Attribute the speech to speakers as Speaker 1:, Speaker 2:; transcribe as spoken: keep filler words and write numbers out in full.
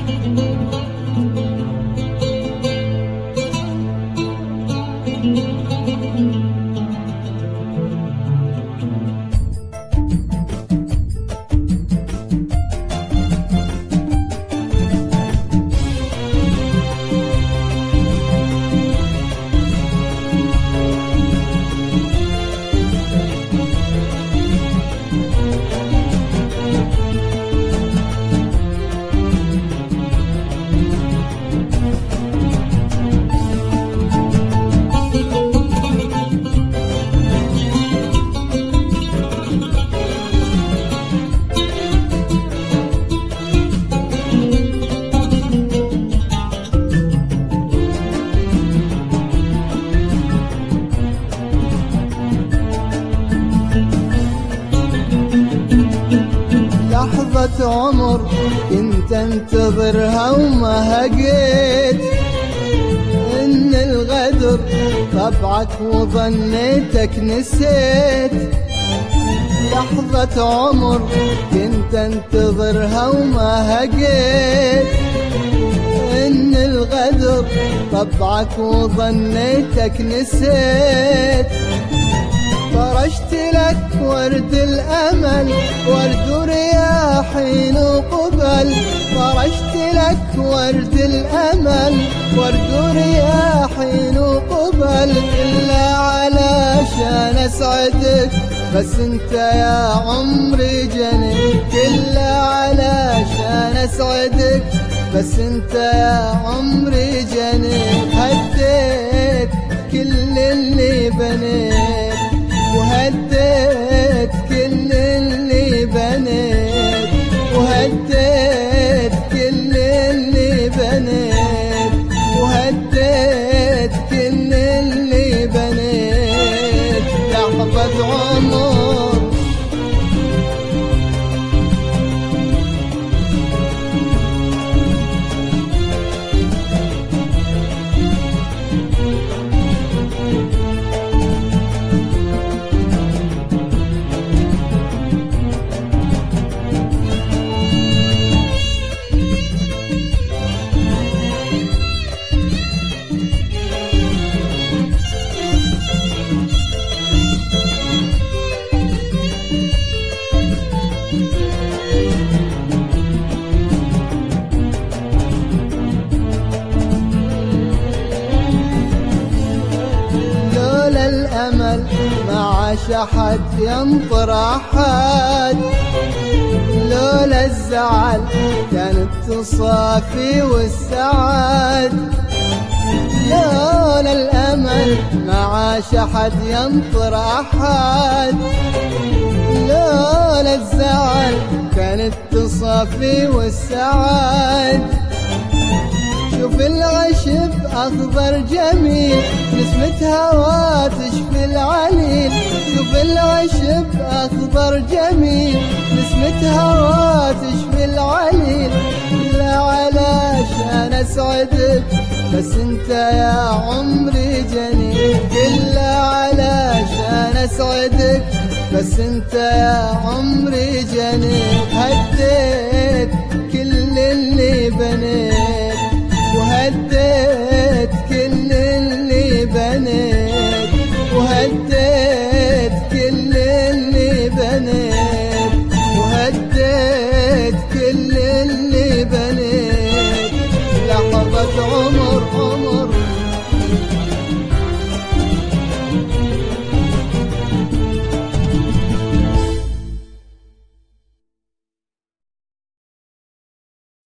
Speaker 1: لحظة عمر كنت انتظرها وما هقيت ان الغدر طبعك وظنيتك نسيت. لحظة عمر كنت انتظرها وما هقيت ان الغدر طبعك وظنيتك نسيت. فرشت لك ورد الأمل ورد رياحين وقبل. فرشت لك ورد الأمل ورد رياحين وقبل إلا علشان أسعدك بس انت يا عمري جنيت. إلا علشان أسعدك بس انت يا عمري جنيت. هديت كل اللي بنيت وهديت كل اللي بنيت وهديت كل اللي بنيت وهديت كل اللي بنيت. لحظة عمر الأمل ما عاش أحد ينطر أحد. لولا الزعل كانت تصافي والسعد. لولا الأمل ما عاش أحد ينطر أحد. لولا الزعل كانت تصافي والسعد. شوف العشب أخضر جميل نسمة هوا تشفي العليل. شوف العشب أخضر جميل نسمة هوا تشفي العليل. إلا علشان أسعدك بس انت يا عمري جنيت. إلا علشان أسعدك بس انت يا عمري جنيت. هديت